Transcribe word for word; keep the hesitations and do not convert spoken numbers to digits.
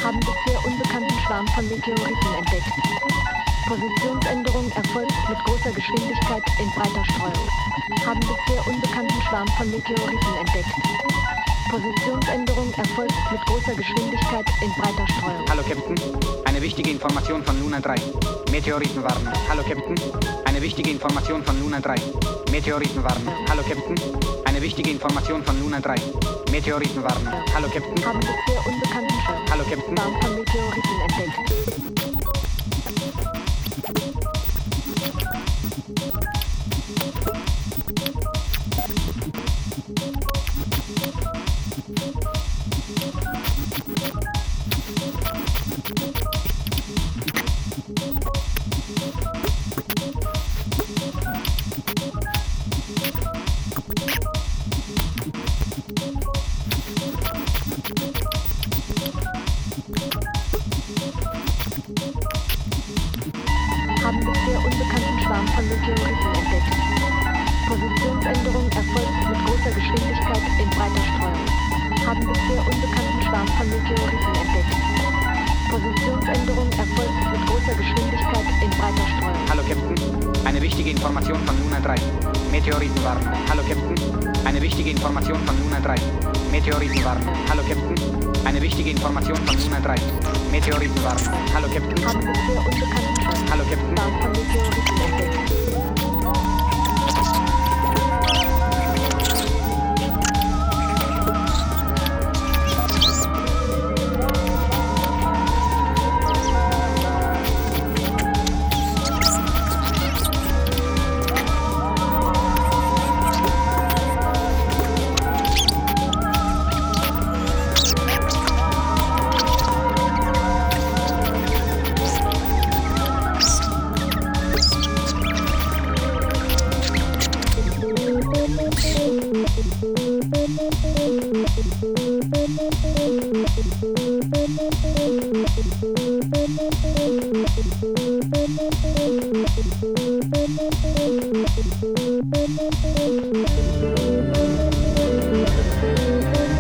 haben bisher unbekannten Schwarm von Meteoriten entdeckt. Positionsänderung erfolgt mit großer Geschwindigkeit in breiter Streuung. Haben bisher unbekannten Schwarm von Meteoriten entdeckt. Positionsänderung erfolgt mit großer Geschwindigkeit in breiter Streuung. Hallo Captain, eine wichtige Information von Luna drei. Meteoritenwarnung. Hallo Captain, eine wichtige Information von Luna drei. Meteoritenwarnung. Hallo Captain, eine wichtige Information von Luna drei. Meteoritenwarnung. Hallo Captain. Haben bisher unbekannten Schwarm Hallo Captain. von Meteoriten entdeckt. Haben bisher unbekannten Schwarm von Meteoriten entdeckt. Positionsänderung erfolgt mit großer Geschwindigkeit in breiter Streuung. Haben bisher unbekannten Schwarm von Meteoriten entdeckt. Positionsänderung erfolgt mit großer Geschwindigkeit in breiter Streuung. Hallo Captain, eine wichtige Information von Luna drei. Meteoritenwarnung. Hallo Captain, eine wichtige Information von Luna drei. Meteoritenwarnung. Hallo Captain, eine wichtige Information von Luna drei. Meteoritenwarnung. Hallo Captain. Haben bisher unbekannten Schwarm Hallo Captain. von Meteoriten entdeckt. Thank you.